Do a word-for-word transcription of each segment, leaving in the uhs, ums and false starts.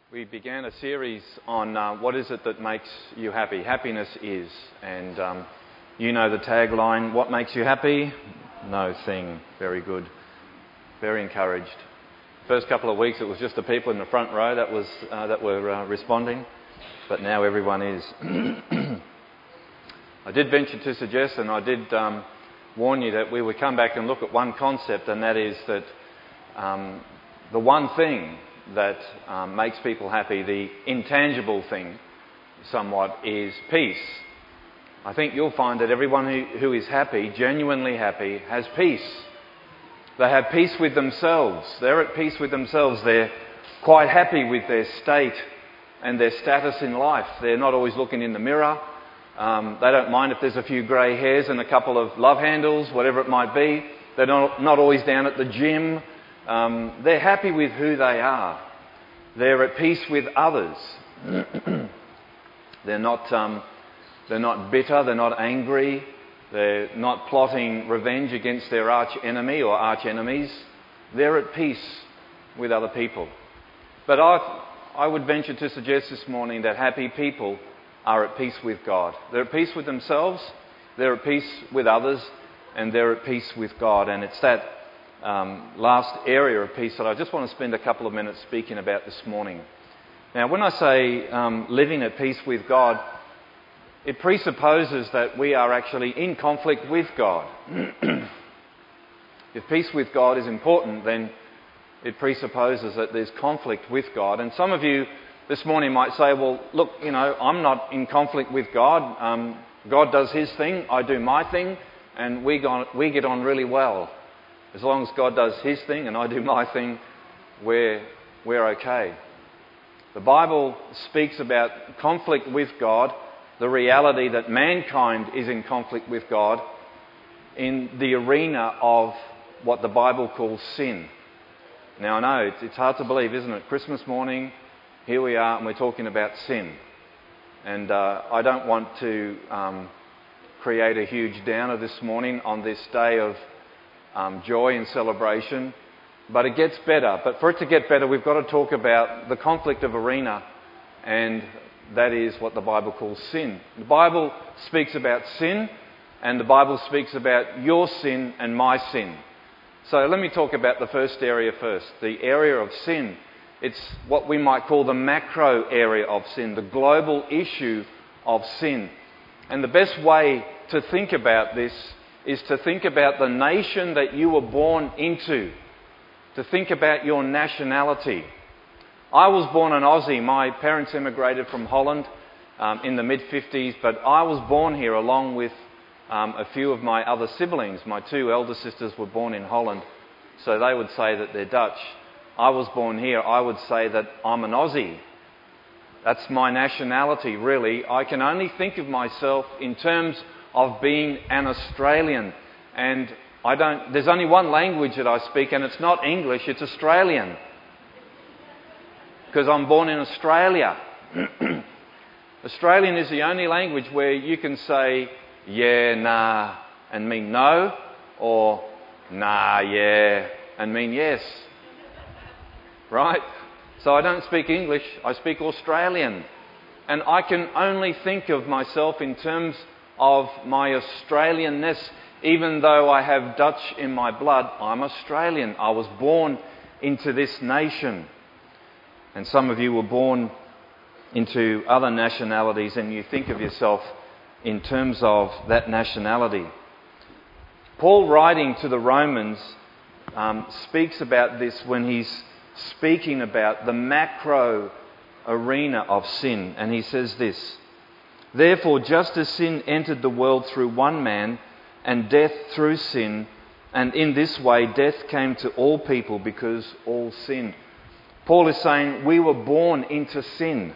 We began a series on uh, what is it that makes you happy. Happiness is. And um, you know the tagline, what makes you happy? No thing. Very good. Very encouraged. First couple of weeks it was just the people in the front row that was uh, that were uh, responding. But now everyone is. I did venture to suggest, and I did um, warn you that we would come back and look at one concept, and that is that um, the one thing that um, makes people happy, the intangible thing somewhat, is peace. I think you'll find that everyone who, who is happy, genuinely happy, has peace. They have peace with themselves. They're at peace with themselves. They're quite happy with their state and their status in life. They're not always looking in the mirror. Um, they don't mind if there's a few grey hairs and a couple of love handles, whatever it might be. They're not, not always down at the gym. Um, they're happy with who they are. They're at peace with others. They're not, um, they're not bitter. They're not angry. They're not plotting revenge against their arch enemy or arch enemies. They're at peace with other people. But I, I would venture to suggest this morning that happy people are at peace with God. They're at peace with themselves. They're at peace with others, and they're at peace with God. And it's that Um, last area of peace that I just want to spend a couple of minutes speaking about this morning. Now, when I say um, living at peace with God, it presupposes that we are actually in conflict with God. If peace with God is important, then it presupposes that there's conflict with God. And some of you this morning might say, well, look, you know, I'm not in conflict with God. Um, God does his thing, I do my thing, and we, go, we get on really well. As long as God does his thing and I do my thing, we're, we're okay. The Bible speaks about conflict with God, the reality that mankind is in conflict with God in the arena of what the Bible calls sin. Now I know, it's, it's hard to believe, isn't it? Christmas morning, here we are and we're talking about sin. And uh, I don't want to um, create a huge downer this morning on this day of Um, joy and celebration, but it gets better. But for it to get better, we've got to talk about the conflict of arena, and that is what the Bible calls sin. The Bible speaks about sin, and the Bible speaks about your sin and my sin. So let me talk about the first area first, the area of sin. It's what we might call the macro area of sin, the global issue of sin. And the best way to think about this is to think about the nation that you were born into, to think about your nationality. I was born an Aussie. My parents immigrated from Holland um, in the mid-fifties, but I was born here along with um, a few of my other siblings. My two elder sisters were born in Holland, so they would say that they're Dutch. I was born here. I would say that I'm an Aussie. That's my nationality, really. I can only think of myself in terms of being an Australian, and I don't. There's only one language that I speak, and it's not English, it's Australian, because I'm born in Australia. Australian is the only language where you can say yeah, nah, and mean no, or nah, yeah, and mean yes. Right? So I don't speak English, I speak Australian, and I can only think of myself in terms of my Australianness. Even though I have Dutch in my blood, I'm Australian. I was born into this nation. And some of you were born into other nationalities, and you think of yourself in terms of that nationality. Paul, writing to the Romans, um, speaks about this when he's speaking about the macro arena of sin. And he says this: "Therefore, just as sin entered the world through one man, and death through sin, and in this way death came to all people because all sinned." Paul is saying we were born into sin.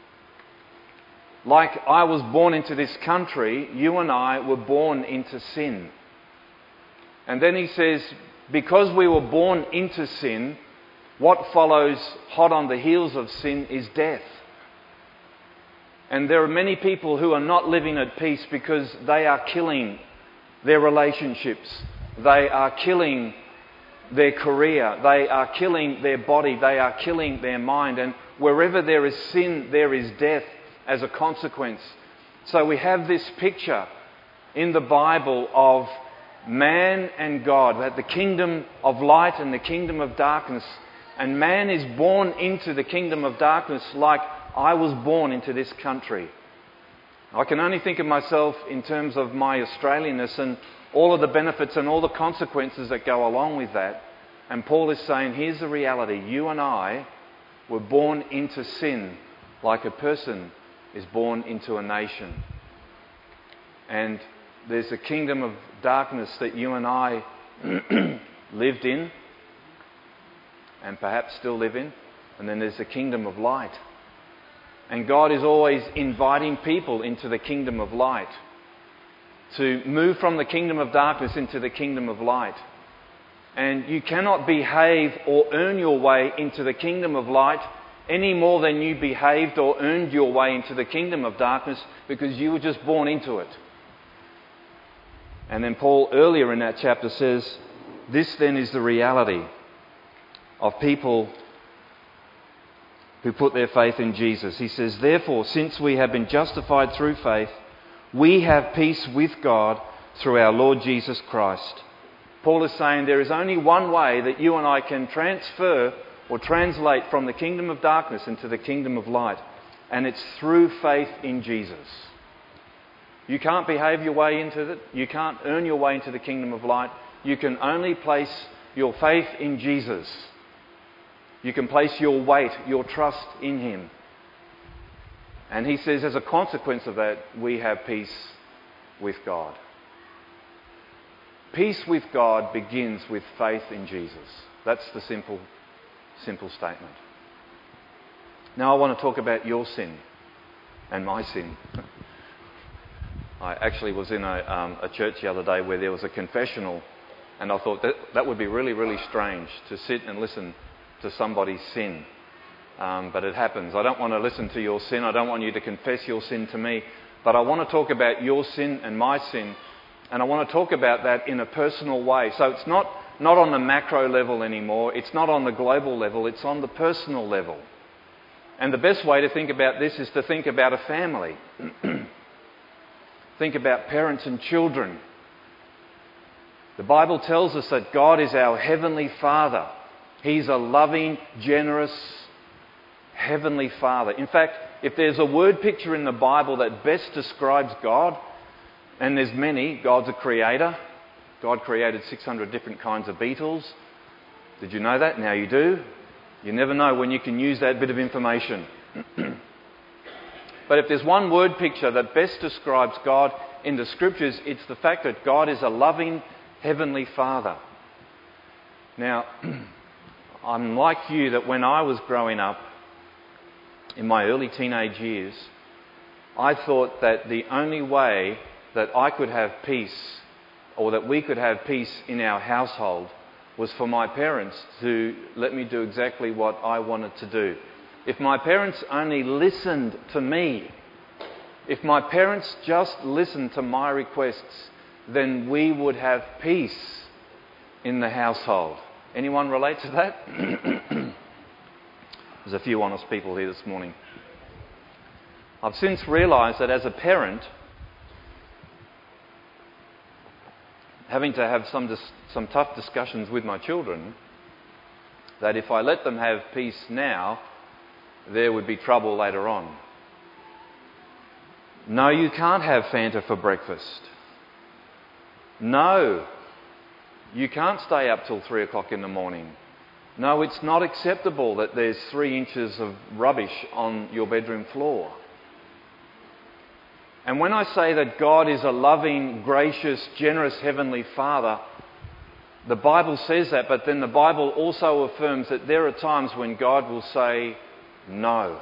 Like I was born into this country, you and I were born into sin. And then he says, because we were born into sin, what follows hot on the heels of sin is death. And there are many people who are not living at peace because they are killing their relationships. They are killing their career. They are killing their body. They are killing their mind. And wherever there is sin, there is death as a consequence. So we have this picture in the Bible of man and God, that the kingdom of light and the kingdom of darkness. And man is born into the kingdom of darkness like I was born into this country. I can only think of myself in terms of my Australianness and all of the benefits and all the consequences that go along with that. And Paul is saying, here's the reality. You and I were born into sin like a person is born into a nation. And there's a kingdom of darkness that you and I lived in and perhaps still live in. And then there's the kingdom of light. And God is always inviting people into the kingdom of light, to move from the kingdom of darkness into the kingdom of light. And you cannot behave or earn your way into the kingdom of light any more than you behaved or earned your way into the kingdom of darkness, because you were just born into it. And then Paul earlier in that chapter says, this then is the reality of people who put their faith in Jesus. He says, therefore, since we have been justified through faith, we have peace with God through our Lord Jesus Christ. Paul is saying there is only one way that you and I can transfer or translate from the kingdom of darkness into the kingdom of light, and it's through faith in Jesus. You can't behave your way into it. You can't earn your way into the kingdom of light. You can only place your faith in Jesus. You can place your weight, your trust in Him. And he says, as a consequence of that, we have peace with God. Peace with God begins with faith in Jesus. That's the simple, simple statement. Now I want to talk about your sin and my sin. I actually was in a, um, a church the other day where there was a confessional, and I thought that, that would be really, really strange to sit and listen to somebody's sin. Um, but it happens. I don't want to listen to your sin. I don't want you to confess your sin to me. But I want to talk about your sin and my sin. And I want to talk about that in a personal way. So it's not, not on the macro level anymore. It's not on the global level. It's on the personal level. And the best way to think about this is to think about a family. Think about parents and children. The Bible tells us that God is our heavenly Father. He's a loving, generous, heavenly Father. In fact, if there's a word picture in the Bible that best describes God, and there's many, God's a creator. God created six hundred different kinds of beetles. Did you know that? Now you do. You never know when you can use that bit of information. But if there's one word picture that best describes God in the Scriptures, it's the fact that God is a loving, heavenly Father. Now, I'm like you, that when I was growing up, in my early teenage years, I thought that the only way that I could have peace, or that we could have peace in our household, was for my parents to let me do exactly what I wanted to do. If my parents only listened to me, if my parents just listened to my requests, then we would have peace in the household. Anyone relate to that? There's a few honest people here this morning. I've since realised that as a parent, having to have some dis- some tough discussions with my children, that if I let them have peace now, there would be trouble later on. No, you can't have Fanta for breakfast. No, you can't stay up till three o'clock in the morning. No, it's not acceptable that there's three inches of rubbish on your bedroom floor. And when I say that God is a loving, gracious, generous Heavenly Father, the Bible says that, but then the Bible also affirms that there are times when God will say no.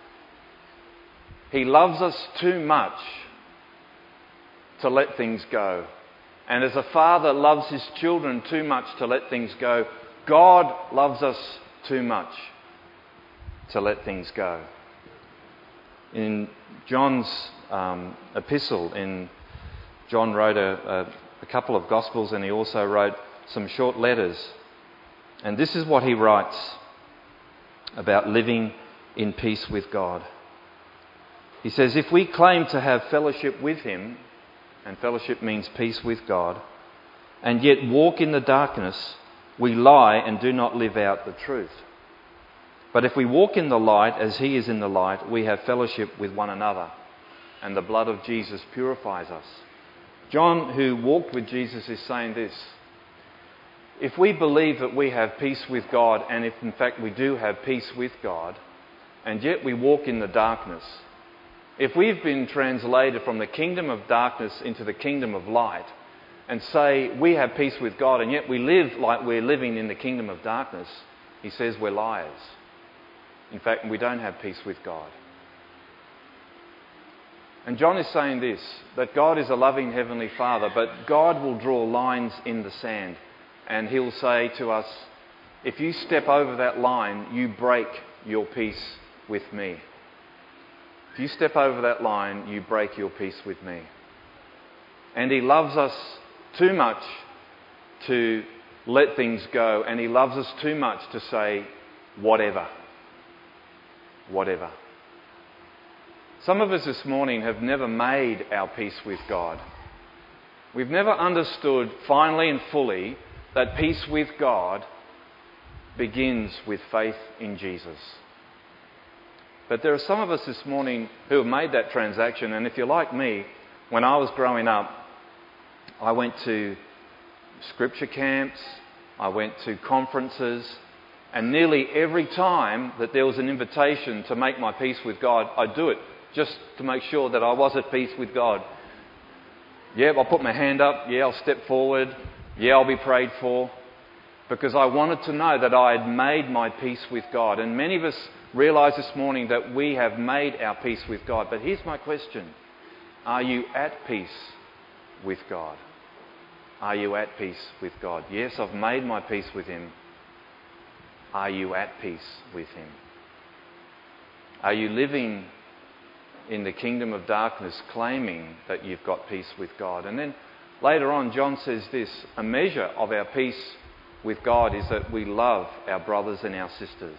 He loves us too much to let things go. And as a father loves his children too much to let things go, God loves us too much to let things go. In John's um, epistle, in John wrote a, a, a couple of Gospels, and he also wrote some short letters. And this is what he writes about living in peace with God. He says, if we claim to have fellowship with him, and fellowship means peace with God, and yet walk in the darkness, we lie and do not live out the truth. But if we walk in the light as he is in the light, we have fellowship with one another, and the blood of Jesus purifies us. John, who walked with Jesus, is saying this: if we believe that we have peace with God, and if in fact we do have peace with God, and yet we walk in the darkness, if we've been translated from the kingdom of darkness into the kingdom of light, and say we have peace with God, and yet we live like we're living in the kingdom of darkness, he says we're liars. In fact, we don't have peace with God. And John is saying this, that God is a loving Heavenly Father, but God will draw lines in the sand, and he'll say to us, if you step over that line, you break your peace with me. If you step over that line, you break your peace with me. And he loves us too much to let things go, and he loves us too much to say, whatever. Whatever. Some of us this morning have never made our peace with God. We've never understood finally and fully that peace with God begins with faith in Jesus. But there are some of us this morning who have made that transaction, and if you're like me, when I was growing up, I went to scripture camps, I went to conferences, and nearly every time that there was an invitation to make my peace with God, I'd do it just to make sure that I was at peace with God. Yeah, I'll put my hand up. Yeah, I'll step forward. Yeah, I'll be prayed for. Because I wanted to know that I had made my peace with God. And many of us realise this morning that we have made our peace with God. But here's my question. Are you at peace with God? Are you at peace with God? Yes, I've made my peace with him. Are you at peace with him? Are you living in the kingdom of darkness, claiming that you've got peace with God? And then later on, John says this: a measure of our peace with God is that we love our brothers and our sisters.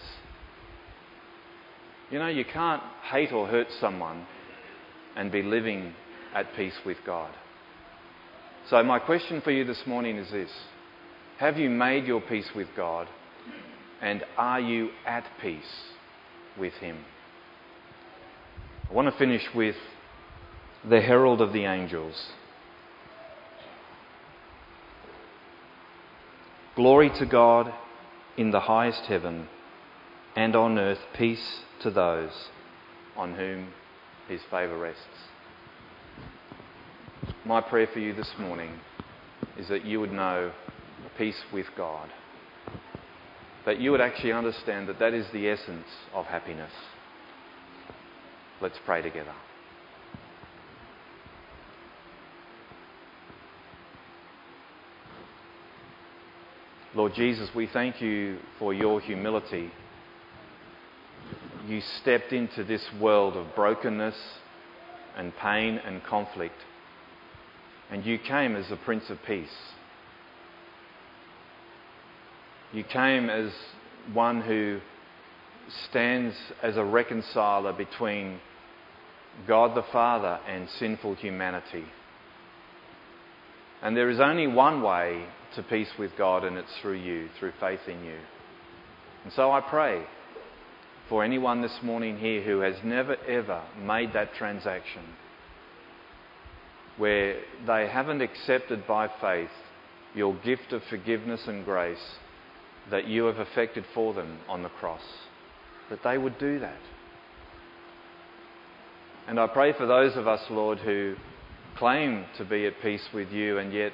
You know, you can't hate or hurt someone and be living at peace with God. So my question for you this morning is this: have you made your peace with God, and are you at peace with him? I want to finish with the herald of the angels. Glory to God in the highest heaven, and on earth peace to those on whom his favour rests. My prayer for you this morning is that you would know peace with God. That you would actually understand that that is the essence of happiness. Let's pray together. Lord Jesus, we thank you for your humility. You stepped into this world of brokenness and pain and conflict, and you came as the Prince of Peace. You came as one who stands as a reconciler between God the Father and sinful humanity. And there is only one way to peace with God, and it's through you, through faith in you. And so I pray for anyone this morning here who has never ever made that transaction, where they haven't accepted by faith your gift of forgiveness and grace that you have effected for them on the cross, that they would do that. And I pray for those of us, Lord, who claim to be at peace with you, and yet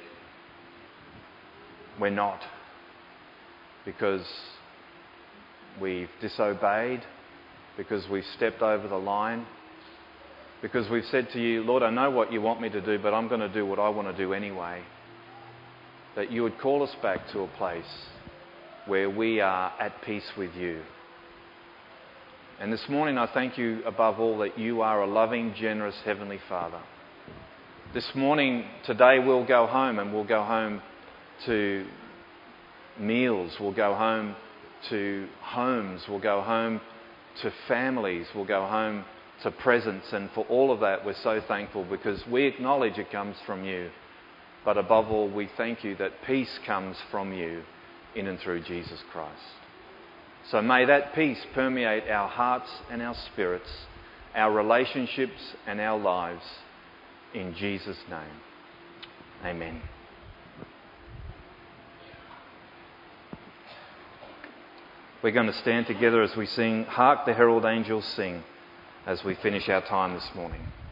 we're not, because we've disobeyed, because we've stepped over the line, because we've said to you, Lord, I know what you want me to do, but I'm going to do what I want to do anyway. That you would call us back to a place where we are at peace with you. And this morning I thank you above all that you are a loving, generous Heavenly Father. This morning, today, we'll go home, and we'll go home to meals, we'll go home to homes, we'll go home to families. We'll go home to presents, and for all of that we're so thankful because we acknowledge it comes from you. But above all, we thank you that peace comes from you in and through Jesus Christ. So may that peace permeate our hearts and our spirits, our relationships and our lives. In Jesus' name, amen. We're going to stand together as we sing, Hark the Herald Angels Sing, as we finish our time this morning.